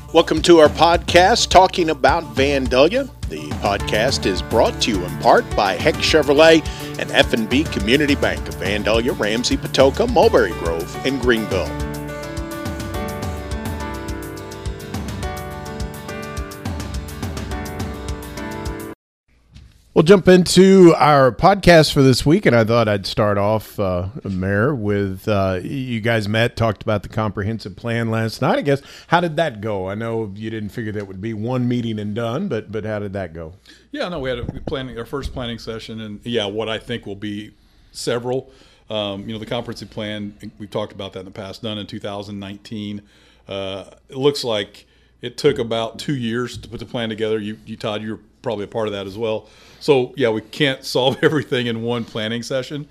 Welcome to our podcast talking about Vandalia. The podcast is brought to you in part by Heck Chevrolet and F&B Community Bank of Vandalia, Ramsey, Patoka, Mulberry Grove, and Greenville. We'll jump into our podcast for this week, and I thought I'd start off, Mayor, with you guys met, talked about the comprehensive plan last night. I guess, how did that go? I know you didn't figure that would be one meeting and done, but how did that go? Yeah, no, we had our first planning session, and what I think will be several. The comprehensive plan, we've talked about that in the past, done in 2019. It looks like it took about 2 years to put the plan together. You Todd, you're probably a part of that as well. So, we can't solve everything in one planning session.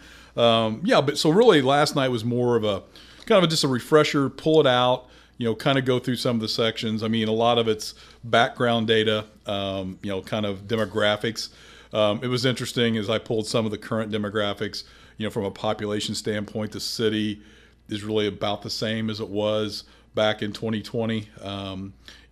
But really last night was more of a kind of just a refresher, pull it out, kind of go through some of the sections. I mean, a lot of it's background data, kind of demographics. It was interesting as I pulled some of the current demographics, from a population standpoint, the city is really about the same as it was back in 2020, and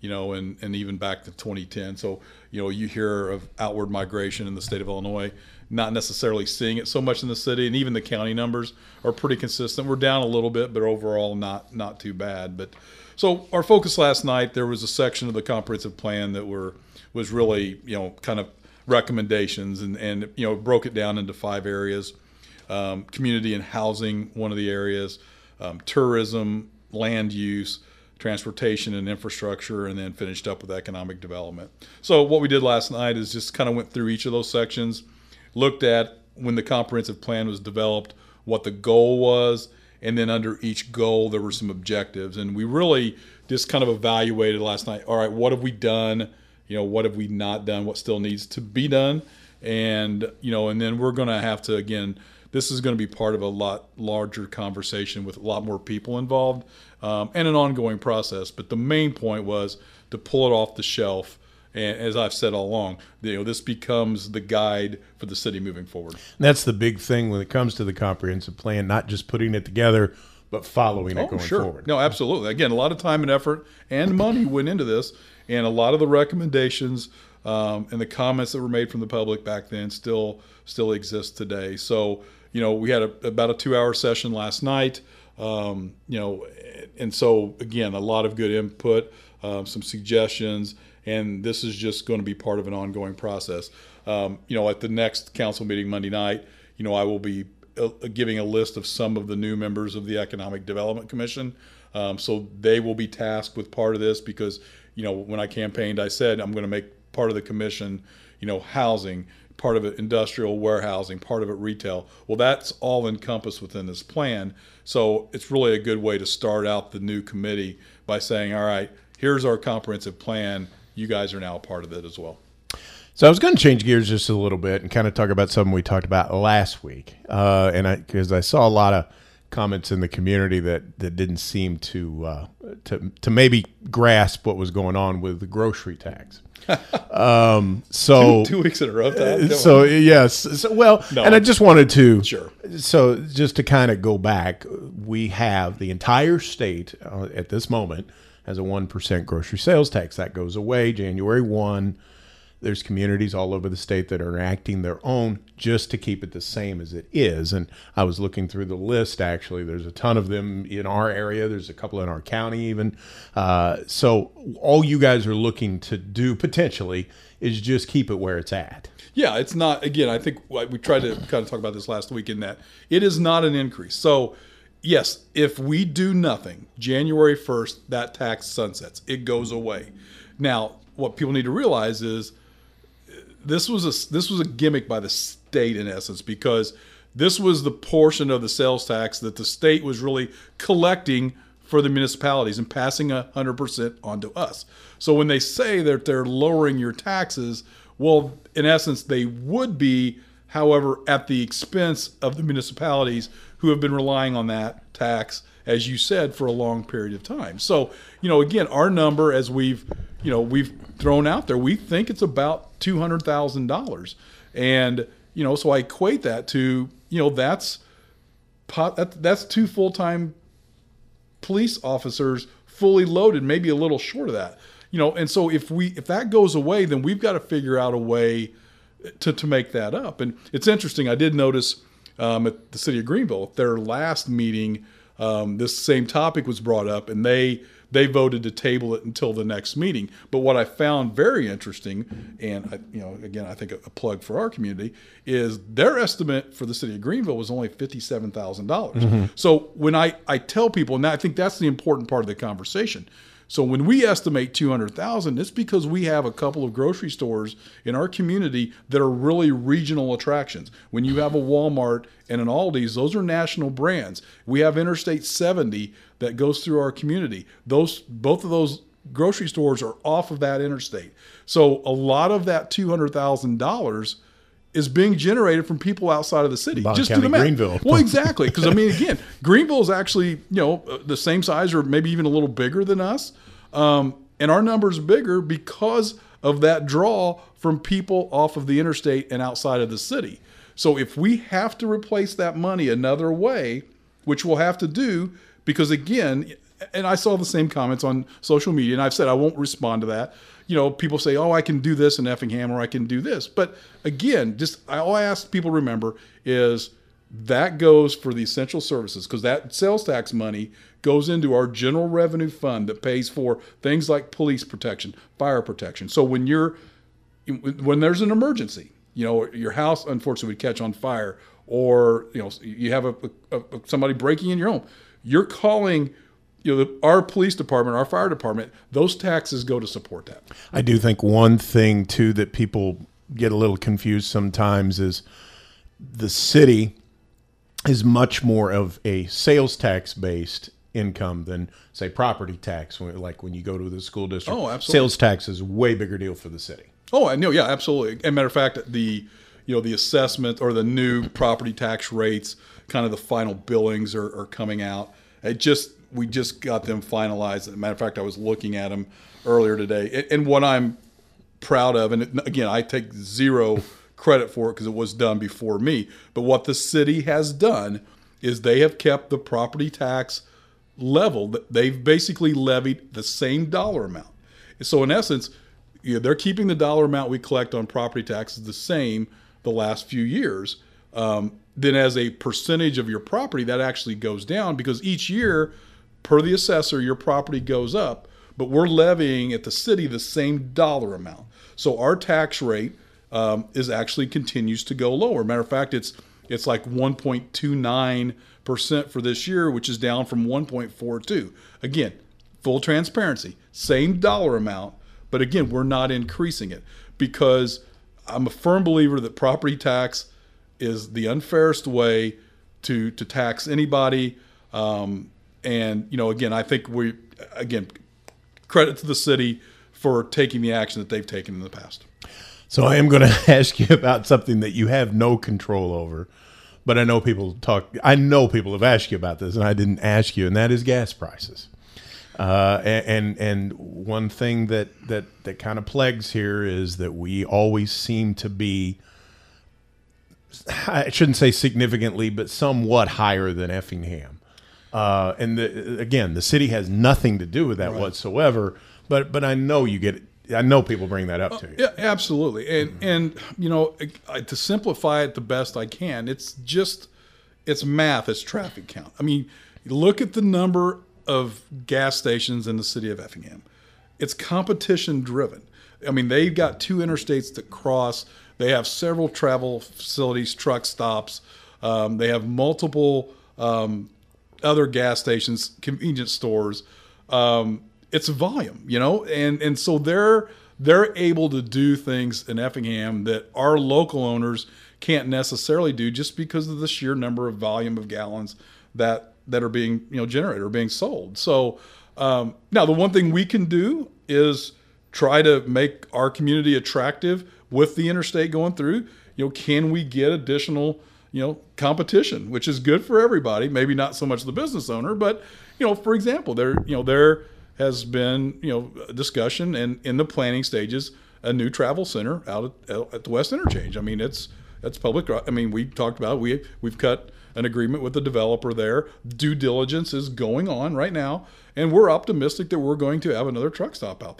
even back to 2010. So, you hear of outward migration in the state of Illinois, not necessarily seeing it so much in the city, and even the county numbers are pretty consistent. We're down a little bit, but overall not too bad. But so our focus last night, there was a section of the comprehensive plan that was really, kind of recommendations and broke it down into 5 areas. Community and housing, one of the areas, tourism, land use, transportation and infrastructure, and then finished up with economic development. So what we did last night is just kind of went through each of those sections, looked at when the comprehensive plan was developed, what the goal was, and then under each goal there were some objectives. And we really just kind of evaluated last night, all right, what have we done? What have we not done? What still needs to be done? And, and then we're going to have to, again, this is going to be part of a lot larger conversation with a lot more people involved, and an ongoing process. But the main point was to pull it off the shelf. And as I've said all along, this becomes the guide for the city moving forward. And that's the big thing when it comes to the comprehensive plan, not just putting it together, but following it going forward. No, absolutely. Again, a lot of time and effort and money went into this, and a lot of the recommendations and the comments that were made from the public back then still exist today. So, we had about a 2-hour session last night, and so, again, a lot of good input, some suggestions, and this is just going to be part of an ongoing process. At the next council meeting Monday night, I will be giving a list of some of the new members of the Economic Development Commission. So they will be tasked with part of this because, when I campaigned, I said I'm going to make part of the commission, housing, part of it industrial warehousing, part of it retail. Well, that's all encompassed within this plan. So it's really a good way to start out the new committee by saying, all right, here's our comprehensive plan. You guys are now a part of it as well. So I was going to change gears just a little bit and kind of talk about something we talked about last week. Because I saw a lot of comments in the community that didn't seem to maybe grasp what was going on with the grocery tax. So 2 weeks in a row. So yes. So, and I just wanted to. Sure. So just to kind of go back, we have the entire state at this moment has a 1% grocery sales tax that goes away January 1. There's communities all over the state that are enacting their own just to keep it the same as it is. And I was looking through the list, actually. There's a ton of them in our area. There's a couple in our county even. So all you guys are looking to do potentially is just keep it where it's at. Yeah, it's not, again, I think we tried to kind of talk about this last week in that it is not an increase. So yes, if we do nothing, January 1st, that tax sunsets. It goes away. Now, what people need to realize is this was a gimmick by the state in essence, because this was the portion of the sales tax that the state was really collecting for the municipalities and passing 100% onto us. So when they say that they're lowering your taxes, well, in essence, they would be, however, at the expense of the municipalities who have been relying on that tax, as you said, for a long period of time. So, again, our number, as we've thrown out there, we think it's about $200,000. And, so I equate that to, that's 2 full-time police officers fully loaded, maybe a little short of that. And so if that goes away, then we've got to figure out a way to make that up. And it's interesting. I did notice at the city of Greenville, their last meeting, this same topic was brought up, and they voted to table it until the next meeting. But what I found very interesting, and again, I think a plug for our community, is their estimate for the city of Greenville was only $57,000. So when I tell people, and I think that's the important part of the conversation. So when we estimate $200,000, it's because we have a couple of grocery stores in our community that are really regional attractions. When you have a Walmart and an Aldi's, those are national brands. We have Interstate 70 that goes through our community. Both of those grocery stores are off of that interstate. So a lot of that $200,000 is being generated from people outside of the city. Bond Just County, do the math. Greenville. Well, exactly. Because again, Greenville is actually the same size or maybe even a little bigger than us, and our number's bigger because of that draw from people off of the interstate and outside of the city. So if we have to replace that money another way, which we'll have to do, because again, and I saw the same comments on social media, and I've said I won't respond to that. People say, oh, I can do this in Effingham, or I can do this. But again, all I ask people to remember is that goes for the essential services, because that sales tax money goes into our general revenue fund that pays for things like police protection, fire protection. So when there's an emergency, your house unfortunately would catch on fire, or you have somebody breaking in your home, you're calling our police department, our fire department. Those taxes go to support that. I do think one thing too that people get a little confused sometimes is the city is much more of a sales tax based income than, say, property tax. Like when you go to the school district, oh, absolutely. Sales tax is a way bigger deal for the city. Oh, I know. Yeah, absolutely. And matter of fact, the assessment or the new property tax rates, kind of the final billings are coming out. We just got them finalized. As a matter of fact, I was looking at them earlier today. And what I'm proud of, and again, I take zero credit for it because it was done before me, but what the city has done is they have kept the property tax level. They've basically levied the same dollar amount. So in essence, they're keeping the dollar amount we collect on property taxes the same the last few years. Then as a percentage of your property, that actually goes down because each year, per the assessor, your property goes up, but we're levying at the city the same dollar amount. So our tax rate is actually continues to go lower. Matter of fact, it's like 1.29% for this year, which is down from 1.42. Again, full transparency, same dollar amount, but again, we're not increasing it because I'm a firm believer that property tax is the unfairest way to tax anybody. And again, I think credit to the city for taking the action that they've taken in the past. So I am going to ask you about something that you have no control over, but I know people have asked you about this, and I didn't ask you, and that is gas prices. And one thing that kind of plagues here is that we always seem to be, I shouldn't say significantly, but somewhat higher than Effingham. And the city has nothing to do with that whatsoever. But I know you get it. I know people bring that up to you. Yeah, absolutely. And to simplify it the best I can, it's math, it's traffic count. I mean, look at the number of gas stations in the city of Effingham. It's competition driven. I mean, they've got 2 interstates that cross. They have several travel facilities, truck stops. They have multiple other gas stations, convenience stores. It's volume, and so they're able to do things in Effingham that our local owners can't necessarily do just because of the sheer number of volume of gallons that are being generated or being sold. So now the one thing we can do is try to make our community attractive with the interstate going through. Can we get additional competition, which is good for everybody? Maybe not so much the business owner, but for example, there has been a discussion and in the planning stages a new travel center out at the West Interchange. I mean, that's public. I mean, we talked about we've cut an agreement with the developer there. Due diligence is going on right now, and we're optimistic that we're going to have another truck stop out there.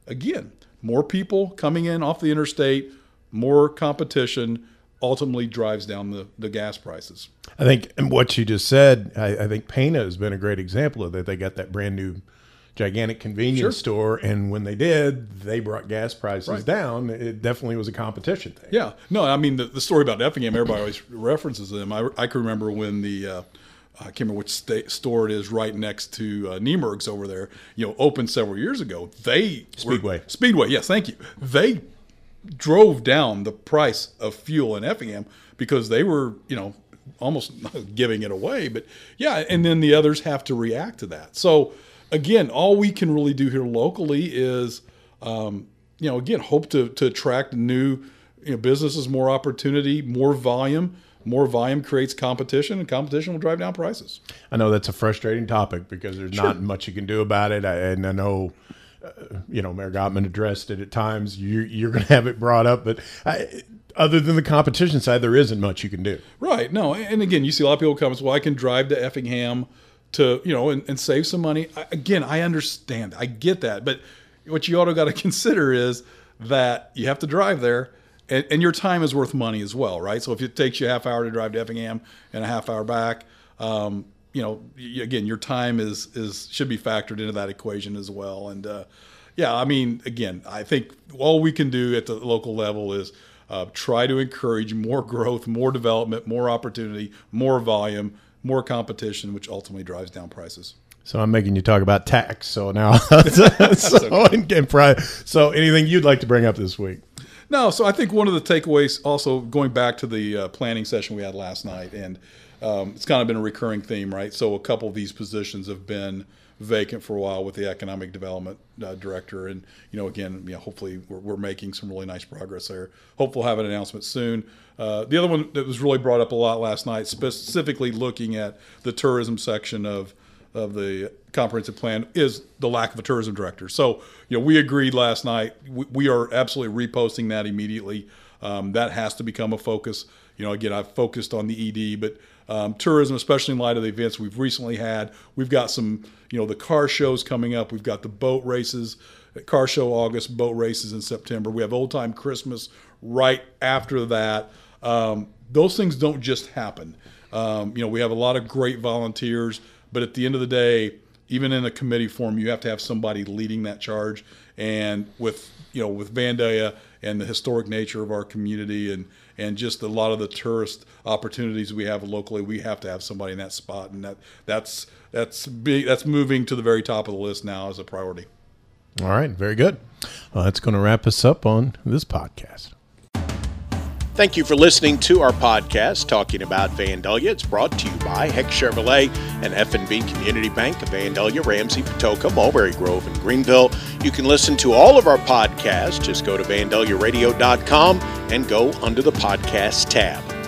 again, more people coming in off the interstate, more competition ultimately drives down the gas prices. I think, and what you just said, I think Pana has been a great example of that. They got that brand new gigantic convenience store, and when they did, they brought gas prices down. It definitely was a competition thing. Yeah. No, I mean, the story about Effingham, everybody always references them. I can remember when I can't remember which store it is right next to Niemerg's over there, opened several years ago. Speedway, yes, thank you. They drove down the price of fuel in Effingham because they were, almost giving it away. But yeah, and then the others have to react to that. So again, all we can really do here locally is, again, hope to attract new businesses, more opportunity, more volume. More volume creates competition, and competition will drive down prices. I know that's a frustrating topic because there's not much you can do about it. And I know, Mayor Gottman addressed it at times. You're going to have it brought up, but other than the competition side, there isn't much you can do. Right. No. And again, you see a lot of people come and say, well, I can drive to Effingham to, and save some money. Again, I understand. I get that. But what you also got to consider is that you have to drive there. And your time is worth money as well, right? So if it takes you a half hour to drive to Effingham and a half hour back, again, your time should be factored into that equation as well. And again, I think all we can do at the local level is try to encourage more growth, more development, more opportunity, more volume, more competition, which ultimately drives down prices. So I'm making you talk about tax. So now, so anything you'd like to bring up this week? No, so I think one of the takeaways, also going back to the planning session we had last night, and it's kind of been a recurring theme, right? So a couple of these positions have been vacant for a while with the economic development director, and hopefully we're making some really nice progress there. Hopefully we'll have an announcement soon. The other one that was really brought up a lot last night, specifically looking at the tourism section of the comprehensive plan, is the lack of a tourism director. So, we agreed last night. We are absolutely reposting that immediately. That has to become a focus. Again, I've focused on the ED, but tourism, especially in light of the events we've recently had. We've got some, the car shows coming up. We've got the boat races, car show August, boat races in September. We have Old Time Christmas right after that. Those things don't just happen. We have a lot of great volunteers. But at the end of the day, even in a committee form, you have to have somebody leading that charge. And with Vandalia and the historic nature of our community and just a lot of the tourist opportunities we have locally, we have to have somebody in that spot. And that's big. That's moving to the very top of the list now as a priority. All right, very good. Well, that's going to wrap us up on this podcast. Thank you for listening to our podcast talking about Vandalia. It's brought to you by Heck Chevrolet and F&B Community Bank of Vandalia, Ramsey, Patoka, Mulberry Grove, and Greenville. You can listen to all of our podcasts. Just go to VandaliaRadio.com and go under the podcast tab.